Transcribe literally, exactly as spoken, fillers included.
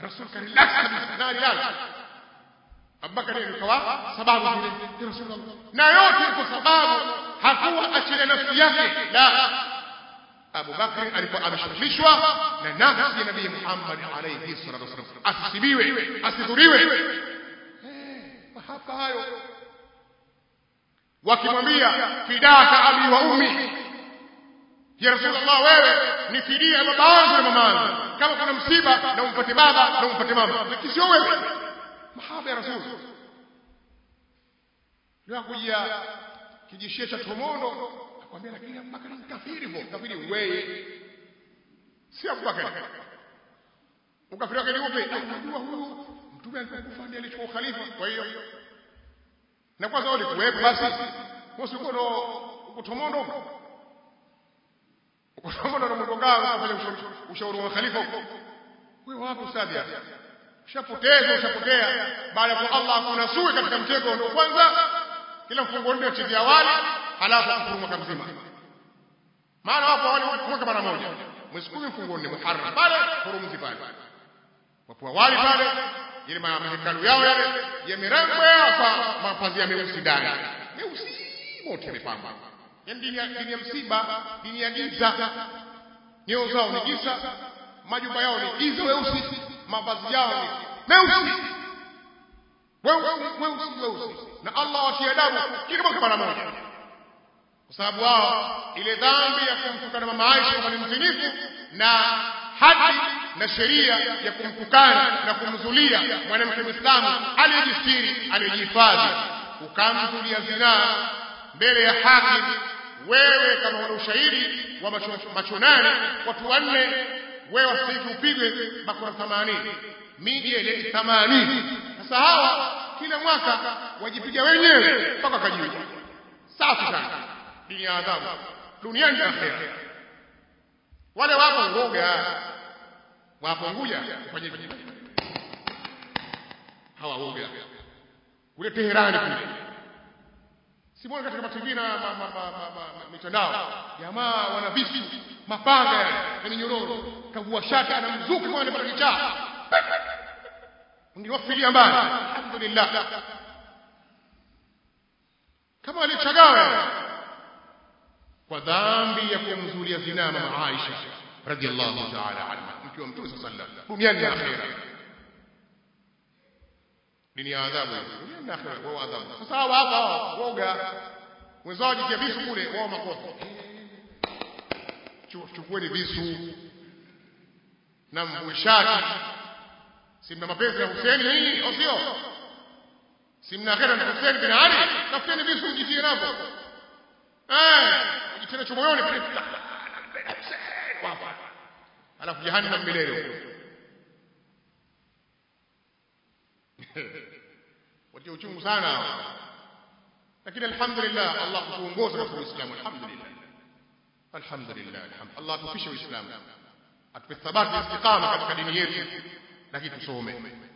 Rasul karelax kabisa nani nani Abubakar alikuwa sababu zile ya Rasulullah na yote kwa sababu hakuwa achilia nafsi yake la Abu Bakr alikuwa ameshughulishwa na nafsi ya Nabii Muhammad alayhi salatu wasallam asisibiwe asidhuriwe eh hapa hayo wakimwambia fidaka abi wa ummi ya Rasulullah wewe ni fidia baba yangu na mama yangu kama kuna msiba na umpate baba na umpate mama lakini sio wewe mahaba ya Rasul ndio kuja kijishia cha Tomondo akwambia lakini Abubakar ni kafiri hivyo kafiri wewe si Abubakar ukafiri wake ni upi unajua huyu mtume alikufa ndiye alichukua khalifa kwa hiyo na kwanza wale kuwepo basi usikuwa ndo uko Tomondo uko Tomondo ndo mtokao unafanya ushauri wa khalifa huko wewe wapi ustadi hapa ushapoteza ushapotea baada ya Allah kunasue katika mtego ndio kwanza kila mfungo ndio chini ya wali halafu kufuru mwaka mzima maana wapo wale mwaka mara moja mwezi kumi mfungo ni Muharram pale hurumzi pale wapo wali pale ile mahekalu yao yale yamerangwa hapa mapazi ya meusi ndani meusi moto imepamba yani dini ya dini ya msiba dini ya giza nyeo zao ni giza majumba yao ni giza weusi mavazi yao ni meusi weusi weusi weusi na Allah watia adabu kila mwaka mara moja kwa sababu wao ile dhambi ya kumtukana mama Aisha kama ni mzinifu na hadi na sheria ya kumtukana na kumzulia mwanamke Muislamu aliyejistiri aliyejihifadhi ukamzulia zinaa mbele ya hakim wewe kama una ushahidi wa macho nane watu wanne wewe wasiki upigwe bakora themanini miji ile themanini sasa hawa kila mwaka wajipiga wenyewe mpaka kajiua safi sana dini ya adhabu duniani na akhera wale wapo ngoga wapo nguja kufanya hivi hawa ngoga kule Teherani kule simoni katika matingi na mitandao jamaa wana visu mapanga yale na minyororo kavua shati anamzuka kwa anapata kichaa ungewafilia mbali alhamdulillah kama alichagawa kwa dhambi ya kumzulia zina mama Aisha radhiallahu ta'ala anha mke wa Mtume sallallahu alayhi wasallam duniani na akhera dini ya adhabu duniani na akhera wao adhabu sasa hawa hapa woga wenzao jitia visu kule wao makosa chukueni visu na mbushaki simna mapenzi ya Hussein nini au sio simna khera na Hussein bin Ali tafuteni visu mjitie napo eh mjitie cho moyoni pale hapa alafu jahannam milele watia uchungu sana lakini alhamdulillah Allah kutuongoza katika Uislamu alhamdulillah alhamdulillah Allah tufishe Uislamu atupe thabati istiqama katika dini yetu lakini tusome